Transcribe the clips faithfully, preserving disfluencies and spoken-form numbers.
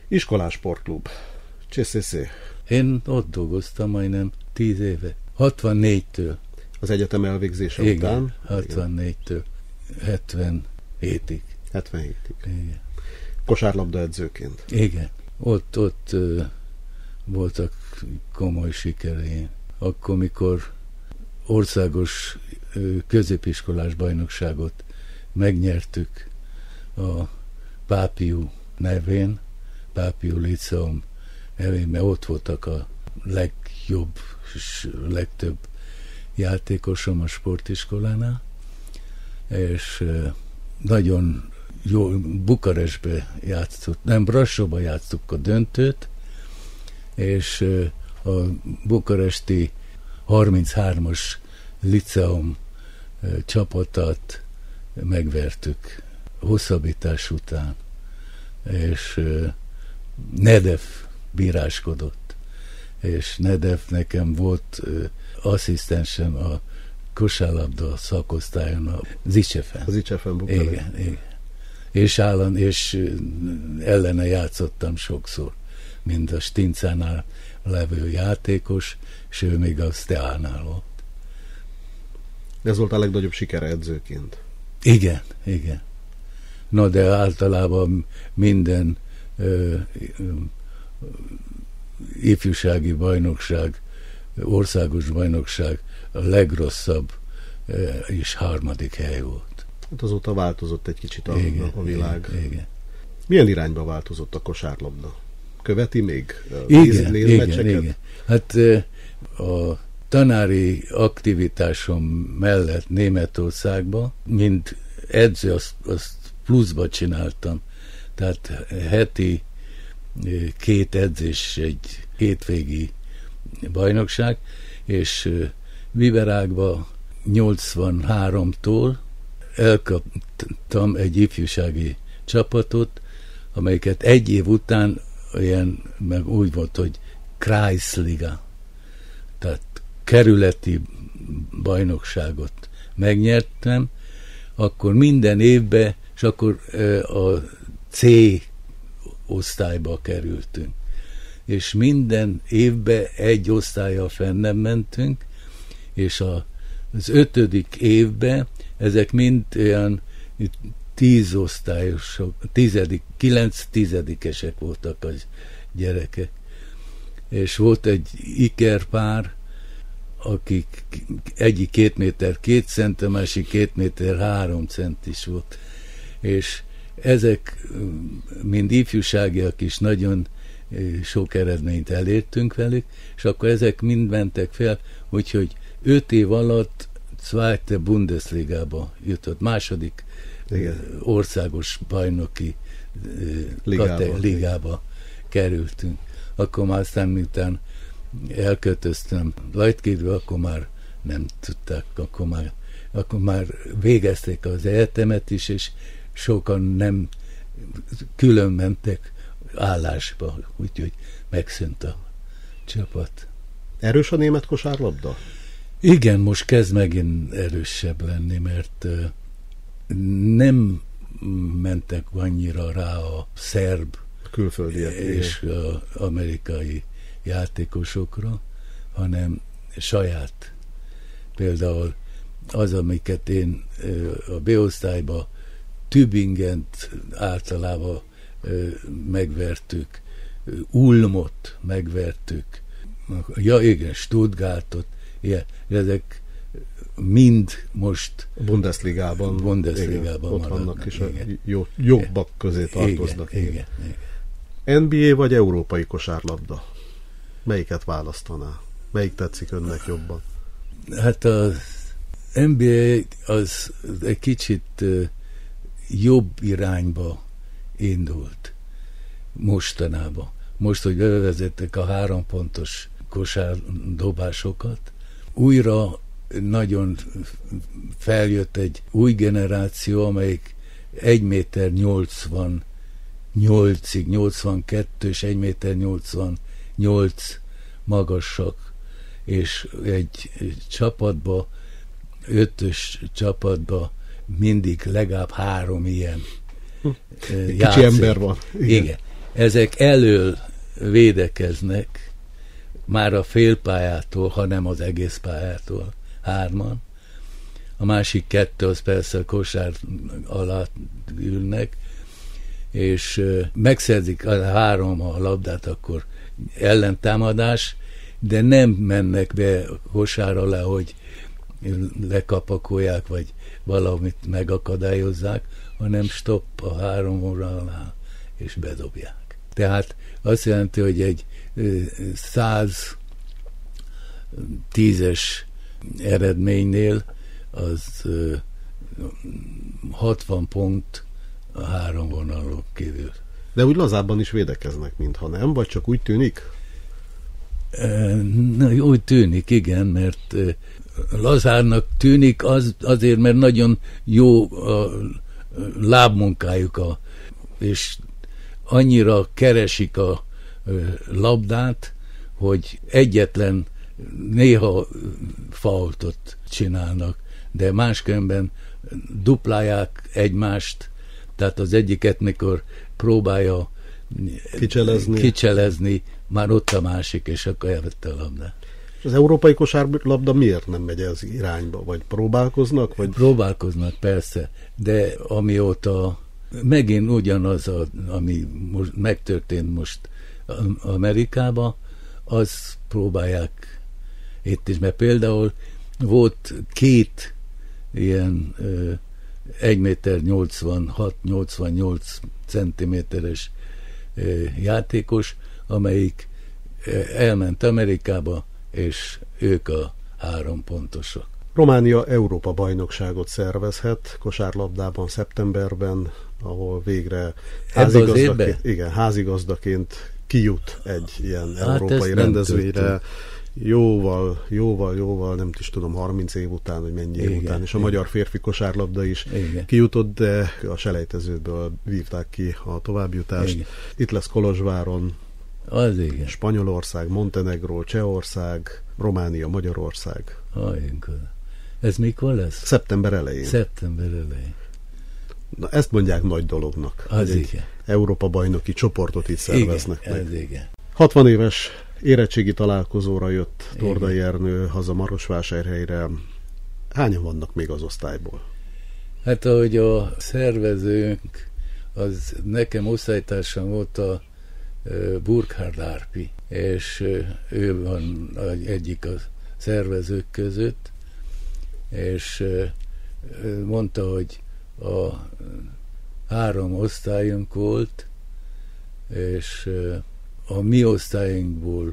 Iskolás sportklub. cé cé cé. Én ott dolgoztam majdnem tíz éve. hatvannégytől. Az egyetem elvégzése Igen, után? hatvannégytől hetvenhétig. hetvenhétig. Igen. Kosárlabda edzőként. Igen. Ott, ott uh, voltak komoly sikerei. Akkor, mikor országos uh, középiskolás bajnokságot megnyertük a Pápiú nevén, Pápiú Liceum nevén, mert ott voltak a legjobb és legtöbb játékosom a sportiskolánál, és uh, nagyon jó, Bukarestbe játszottuk, nem, Brassóba játszottuk a döntőt, és uh, a bukaresti harminchármas liceum uh, csapatát megvertük hosszabbítás után, és uh, Nedev bíráskodott, és Nedev nekem volt uh, asszisztensem a kosárlabda szakosztályon, az Icsefen. Az Icsefen Bukarest. Igen, igen. És állan, és ellene játszottam sokszor, mint a Stincánál levő játékos, és ő még a Steánál volt. Ez volt a legnagyobb sikere edzőként. Igen, igen. Na, de általában minden ö, ö, ifjúsági bajnokság, országos bajnokság a legrosszabb ö, és harmadik hely volt. Hát azóta változott egy kicsit a, igen, a világ. Igen, igen. Milyen irányba változott a kosárlabda? Követi még? Igen, néz, igen, meccseket? igen. Hát a tanári aktivitásom mellett Németországban, mint edző, azt, azt pluszba csináltam. Tehát heti két edzés, egy hétvégi bajnokság, és Viberágba nyolcvanháromtól elkaptam egy ifjúsági csapatot, amelyiket egy év után olyan, meg úgy volt, hogy Kreisliga, tehát kerületi bajnokságot megnyertem, akkor minden évben, és akkor a C osztályba kerültünk. És minden évben egy osztállyal fenn nem mentünk, és a, az ötödik évben ezek mind olyan tíz osztályosok, tizedik, kilenc tizedikesek voltak a gyerekek. És volt egy ikerpár, akik egyik két méter két cent, a másik két méter három cent is volt. És ezek mind ifjúságiak is nagyon sok eredményt elértünk velük, és akkor ezek mind mentek fel, úgyhogy öt év alatt Zweite Bundesligába jutott, második igen. országos bajnoki ligába, kate, ligába kerültünk. Akkor már aztán, miután elköltöztem Lajtképbe, akkor már nem tudták, akkor már, akkor már végezték az egyetemet is, és sokan nem külön mentek állásba, úgyhogy megszűnt a csapat. Erős a német kosárlabda? Igen, most kezd megint erősebb lenni, mert uh, nem mentek annyira rá a szerb külföldiek és az amerikai játékosokra, hanem saját. Például az, amiket én uh, a B-osztályba Tübingent általában uh, megvertük, uh, Ulmot megvertük, ja igen, Stuttgartot, ilyen, ezek mind most Bundesligában, Bundesligában igen, ott vannak, és a jó, jobbak közé tartoznak. Igen, igen, igen. en bé á vagy európai kosárlabda? Melyiket választaná? Melyik tetszik önnek jobban? Hát az en bé á az egy kicsit jobb irányba indult mostanában. Most, hogy bevezettek a három pontos kosárdobásokat, újra nagyon feljött egy új generáció, amelyik egy méter nyolcvannyolcig, nyolcvankettő és egy méter nyolcvannyolc magasak, és egy csapatba, ötös csapatba mindig legalább három ilyen Kicsi ember van. Igen. Igen. ezek elől védekeznek, már a félpályától, hanem az egész pályától, hárman. A másik kettő az persze a kosár alatt ülnek, és megszerzik a három a labdát, akkor ellentámadás, de nem mennek be kosár alá, hogy lekapakolják, vagy valamit megakadályozzák, hanem stopp a három óra alá, és bedobják. Tehát azt jelenti, hogy egy száz tízes eredménynél az hatvan pont a három vonalon kívül. De úgy lazábban is védekeznek, mintha nem, vagy csak úgy tűnik? Na, úgy tűnik, igen, mert lazárnak tűnik az, azért, mert nagyon jó a lábmunkájuk, a, és annyira keresik a labdát, hogy egyetlen néha faultot csinálnak, de máskülönben duplálják egymást, tehát az egyiket, mikor próbálja kicselezni, kicselezni már ott a másik, és akkor elvette a labdát. És az európai kosárlabda miért nem megy ez irányba? Vagy próbálkoznak? Vagy... Próbálkoznak, persze, de amióta megint ugyanaz, a, ami most megtörtént most Amerikában, az próbálják itt is, mert például volt két ilyen egy méter nyolcvanhat nyolcvannyolc centiméteres játékos, amelyik elment Amerikába, és ők a három pontosok. Románia Európa bajnokságot szervezhet kosárlabdában szeptemberben, ahol végre házigazdaként, igen, házigazdaként kijut egy ilyen hát európai rendezvényre, jóval, jóval, jóval, nem is tudom, harminc év után, hogy mennyi év igen, után, és a igen. magyar férfi kosárlabda is igen. kijutott, de a selejtezőből vívták ki a továbbjutást. Igen. Itt lesz Kolozsváron, az igen. Spanyolország, Montenegró, Csehország, Románia, Magyarország. Ajnk. Ez mikor lesz? Szeptember elején. Szeptember elején. Na, ezt mondják nagy dolognak. Az igen. Európa bajnoki csoportot itt szerveznek igen, meg. Ez igen. hatvan éves érettségi találkozóra jött Tordai Ernő haza Marosvásárhelyre. Hányan vannak még az osztályból? Hát ahogy a szervezőnk, az nekem osztálytársam volt a Burkhard Árpi, és ő van egyik a szervezők között, és mondta, hogy a három osztályunk volt, és a mi osztályunkból,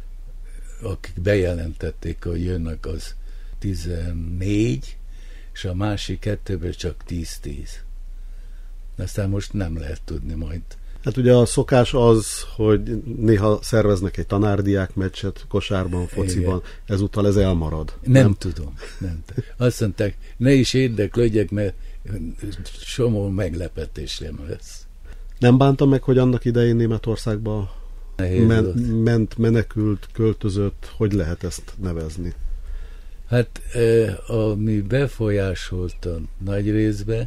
akik bejelentették, hogy jönnek, az tizennégy, és a másik kettőből csak tíz-tíz. Aztán most nem lehet tudni majd. Hát ugye a szokás az, hogy néha szerveznek egy tanárdiák meccset kosárban, fociban, igen. ezúttal ez elmarad. Nem, nem tudom. Nem. Azt mondták, ne is érdeklődjek, mert somó meglepetés nem lesz. Nem bánta meg, hogy annak idején Németországba men, ment, menekült, költözött, hogy lehet ezt nevezni? Hát ami befolyásolta nagy részbe,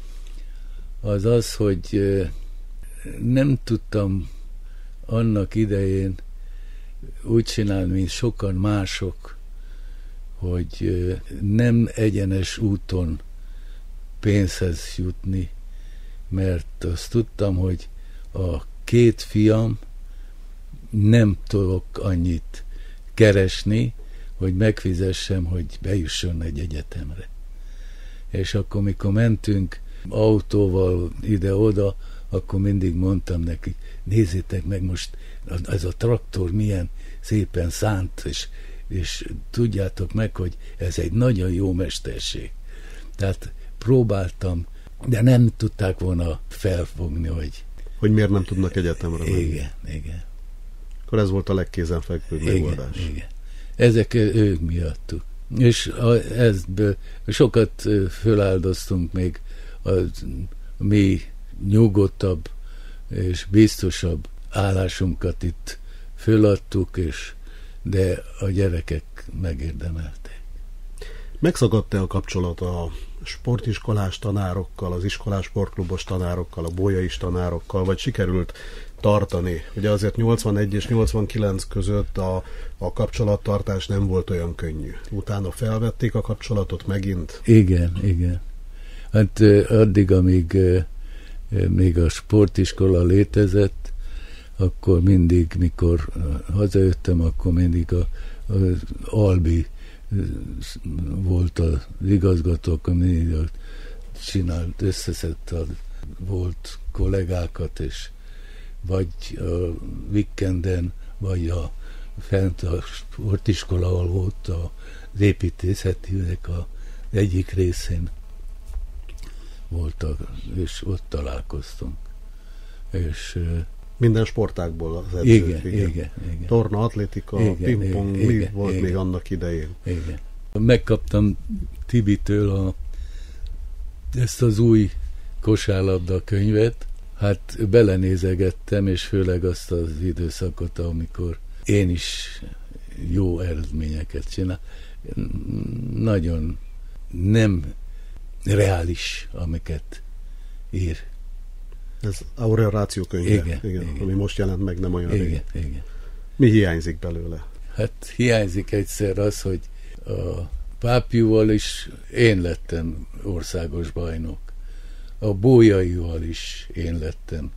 az az, hogy nem tudtam annak idején úgy csinálni, mint sokan mások, hogy nem egyenes úton pénzhez jutni, mert azt tudtam, hogy a két fiam nem tudok annyit keresni, hogy megfizessem, hogy bejusson egy egyetemre. És akkor, mikor mentünk autóval ide-oda, akkor mindig mondtam nekik, nézzétek meg most, ez a traktor milyen szépen szánt, és, és tudjátok meg, hogy ez egy nagyon jó mesterség. Tehát próbáltam, de nem tudták volna felfogni, hogy... Hogy miért nem tudnak egyetemre menni. Igen, igen. Akkor ez volt a legkézenfekvőbb megoldás. Igen. Ezek ők miattuk. És a, ezből sokat föláldoztunk még a mi nyugodtabb és biztosabb állásunkat itt föladtuk, és de a gyerekek megérdemelték. Megszakadt-e a kapcsolat a sportiskolás tanárokkal, az iskolás sportklubos tanárokkal, a bolyais tanárokkal, vagy sikerült tartani. Ugye azért nyolcvanegy és nyolcvankilenc között a, a kapcsolattartás nem volt olyan könnyű. Utána felvették a kapcsolatot megint? Igen, igen. Hát addig, amíg még a sportiskola létezett, akkor mindig, mikor hazajöttem, akkor mindig a, az Albi volt az igazgató, akkor mindig csinált, összeszedte a volt kollégákat, és vagy a weekenden, vagy a fent a sportiskola, ahol volt az építészetinek az egyik részén voltak, és ott találkoztunk. És minden sportágból az edzők. Igen, igen, igen, igen. Torna, atlétika, pingpong, mi igen, volt igen, még annak idején? Igen. Megkaptam Tibitől a, ezt az új kosárlabda könyvet, hát belenézegettem, és főleg azt az időszakot, amikor én is jó eredményeket csinál. Nagyon nem reális, amiket ír. Ez Aurea Ratio könyve, igen, igen, igen. ami most jelent meg nem olyan igen, rég. igen. Mi hiányzik belőle? Hát hiányzik egyszer az, hogy a Pápiúval is én lettem országos bajnok. A Bolyaival is én lettem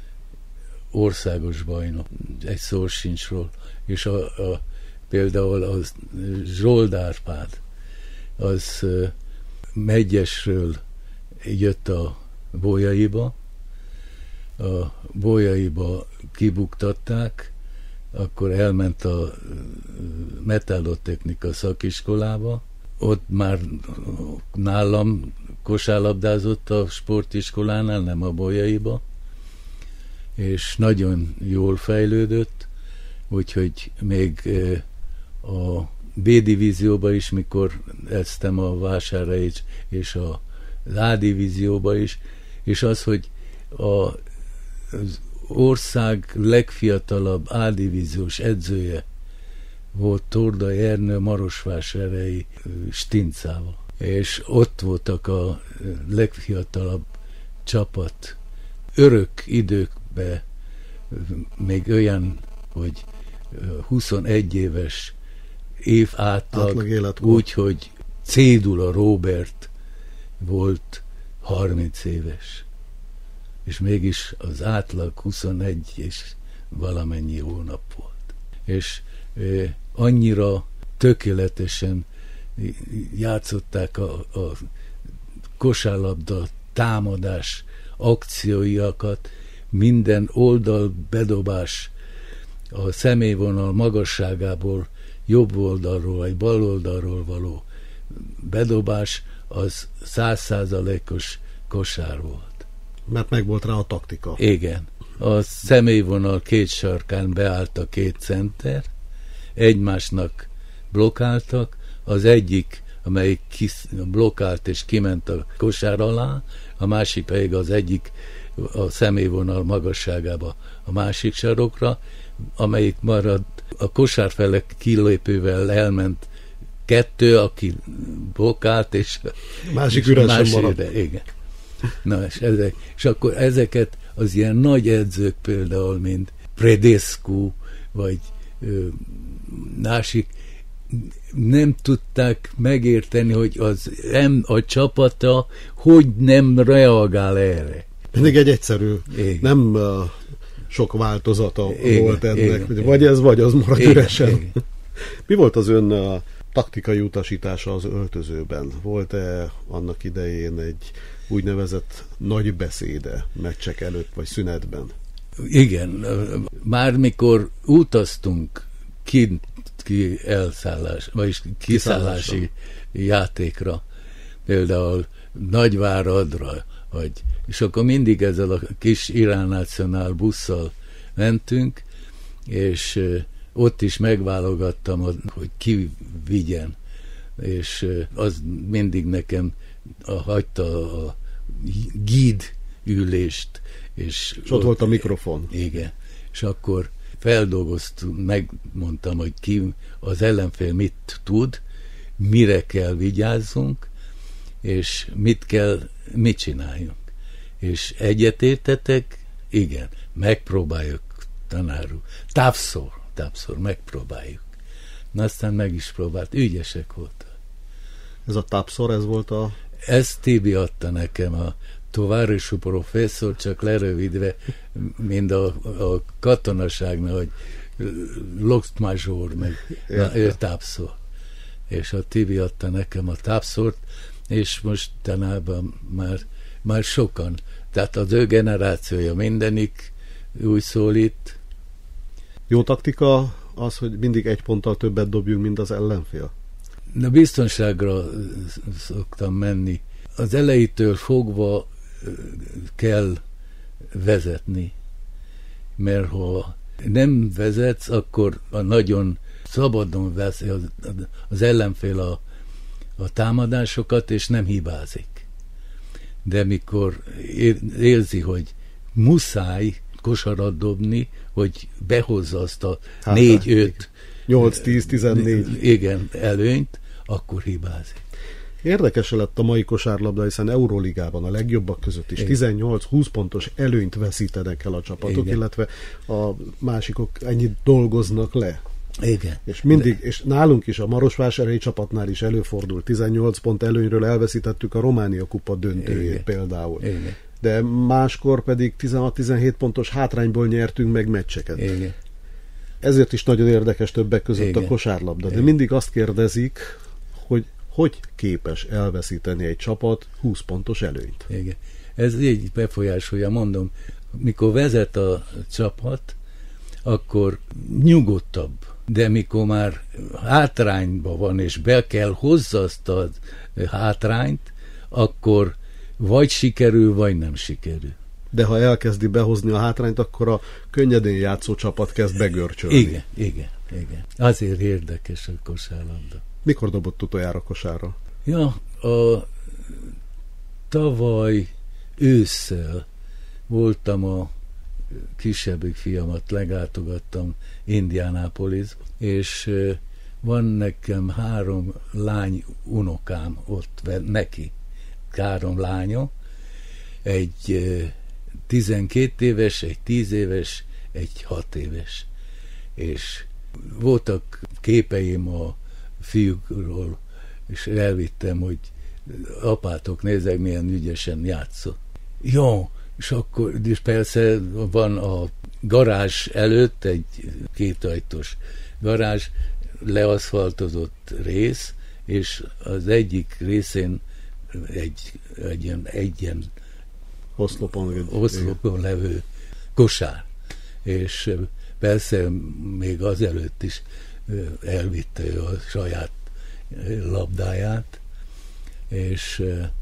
országos bajnok. Egy szó sincs róla. És a, a, például az Zsold Árpád, az Megyesről jött a Bolyaiba, a Bolyaiba kibuktatták, akkor elment a metallotechnika szakiskolába, ott már nálam kosárlabdázott a sportiskolánál, nem a Bolyaiba, és nagyon jól fejlődött, úgyhogy még a B-divízióba is, mikor eztem a Vásárhelyi és a A-divízióba is, és az, hogy a, az ország legfiatalabb A-divíziós edzője volt Tordai Ernő Marosvásárhelyi Stincával. És ott voltak a legfiatalabb csapat. Örök időkben még olyan, hogy huszonegy éves év átlag, úgy, hogy Cédula Róbert volt harminc éves. És mégis az átlag huszonegy és valamennyi hónap volt. És eh, annyira tökéletesen játszották a, a kosárlabda támadás akcióiakat, minden oldal bedobás a személyvonal magasságából jobb oldalról vagy bal oldalról való bedobás az száz százalékos kosár volt. Mert meg volt rá a taktika. Igen. A személyvonal két sarkán beállt a két center, egymásnak blokkáltak, az egyik, amelyik kis, blokkált és kiment a kosár alá, a másik pedig az egyik a személyvonal magasságába a másik sarokra, amelyik maradt a kosárfele kilépővel elment kettő, aki blokkált, és másik és üresen másik, maradt. De, igen. Na, és, ezek, és akkor ezeket az ilyen nagy edzők például, mint Predescu, vagy ö, másik, nem tudták megérteni, hogy az em, a csapata hogy nem reagál erre. Mindig egy egyszerű, igen. nem uh, sok változata igen, volt ennek, igen, vagy igen. ez, vagy az marad igen, üresen. Igen. Mi volt az ön uh, taktikai utasítása az öltözőben? Volt-e annak idején egy úgynevezett nagy beszéde meccsek előtt, vagy szünetben? Igen, már mikor utaztunk ki, ki elszállás, vagyis kiszállási játékra, például Nagyváradra, vagy, és akkor mindig ezzel a kis Irán Nacionál busszal mentünk, és ott is megválogattam, hogy ki vigyen, és az mindig nekem a, hagyta a gíd ülést. És, és ott, ott volt a mikrofon. Igen, és akkor feldolgoztuk, megmondtam, hogy ki az ellenfél mit tud, mire kell vigyázzunk, és mit kell, mit csináljunk. És egyetértetek, igen, megpróbáljuk, tanár úr. Távszor, távszor megpróbáljuk. Na aztán meg is próbált, ügyesek voltak. Ez a távszor, ez volt a... Ezt Tibi adta nekem, a továrisú professzor, csak lerövidve, mint a, a katonaságnál, hogy Loxmazsor, meg na, ő távszor. És a Tibi adta nekem a távszort, és mostanában már, már sokan, tehát az ő generációja mindenik úgy szólít. Jó taktika az, hogy mindig egy ponttal többet dobjunk, mint az ellenfél? Na, biztonságra szoktam menni. Az elejétől fogva kell vezetni, mert ha nem vezetsz, akkor a nagyon szabadon veszi az, az ellenfél a, a támadásokat, és nem hibázik. De mikor érzi, hogy muszáj kosarat dobni, hogy behozza azt a hát, négy-öt nyolc tíz tizennégy igen, előnyt, akkor hibázik. Érdekes lett a mai kosárlabda, hiszen Euróligában a legjobbak között is tizennyolc-húsz pontos előnyt veszítenek el a csapatok, igen. Illetve a másikok ennyit dolgoznak le. Igen. És mindig, és nálunk is, a Marosvásárhelyi csapatnál is előfordul, tizennyolc pont előnyről elveszítettük a Románia kupa döntőjét, igen. Például. Igen. De máskor pedig tizenhat-tizenhét pontos hátrányból nyertünk meg meccseket. Igen. Ezért is nagyon érdekes többek között igen. A kosárlabda. De igen. Mindig azt kérdezik, hogy hogy képes elveszíteni egy csapat húsz pontos előnyt. Igen. Ez így befolyásolja, mondom, mikor vezet a csapat, akkor nyugodtabb, de mikor már hátrányban van, és be kell hozza azt a hátrányt, akkor vagy sikerül, vagy nem sikerül. De ha elkezdi behozni a hátrányt, akkor a könnyedén játszó csapat kezd begörcsölni. Igen, igen, igen. Azért érdekes a kosárlabda. Mikor dobott utoljára kosárra? Ja, a tavaly ősszel voltam a kisebbik fiamat, legátogattam Indianapolis, és van nekem három lány unokám ott, neki, három lánya, egy tizenkét éves, egy tíz éves, egy hat éves. És voltak képeim a fiúkról, és elvittem, hogy apátok, nézzek, milyen ügyesen játszott. Jó, és akkor, és persze van a garázs előtt egy kétajtós garázs, leaszfaltozott rész, és az egyik részén egy, egy ilyen, egy ilyen oszlopon, oszlopon levő kosár. És persze még azelőtt is elvitte ő a saját labdáját, és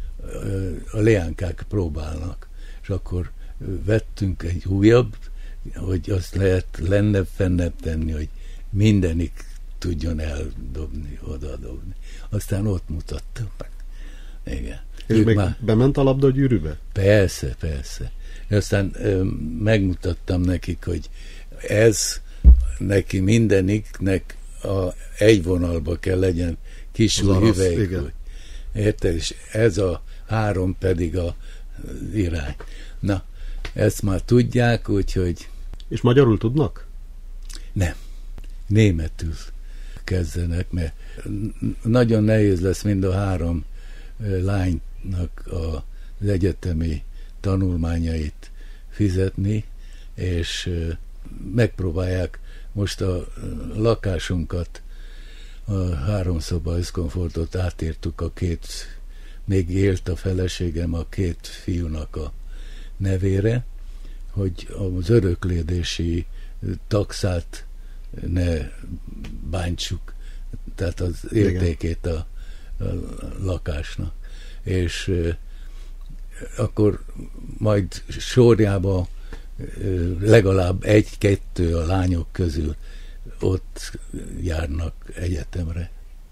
a leánkák próbálnak. És akkor vettünk egy újabb, hogy azt lehet lennebb, fennebb tenni, hogy mindenik tudjon eldobni, odadobni. Aztán ott mutattam meg. Igen. És ők még már... bement a labda a gyűrűbe? Persze, persze. Aztán ö, megmutattam nekik, hogy ez neki mindeniknek a egy vonalba kell legyen kis hüvelykúj. Érted? És ez a három pedig a irány. Na, ezt már tudják, úgyhogy... És magyarul tudnak? Nem. Németül kezdenek, mert nagyon nehéz lesz mind a három lánynak az egyetemi tanulmányait fizetni, és megpróbálják most a lakásunkat, a háromszoba összkomfortot átírtuk a két, még élt a feleségem a két fiúnak a nevére, hogy az öröklédési taxát ne bántsuk, tehát az értékét a, a lakásnak. És e, akkor majd sorjába e, legalább egy-kettő a lányok közül ott járnak egyetemre.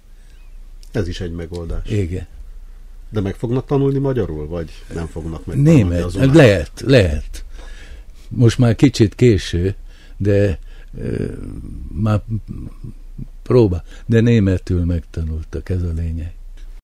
Ez is egy megoldás. Igen. De meg fognak tanulni magyarul, vagy nem fognak megtanulni? Német, lehet, lehet. Most már kicsit késő, de uh, már próbál. De németül megtanultak, ez a lényeg.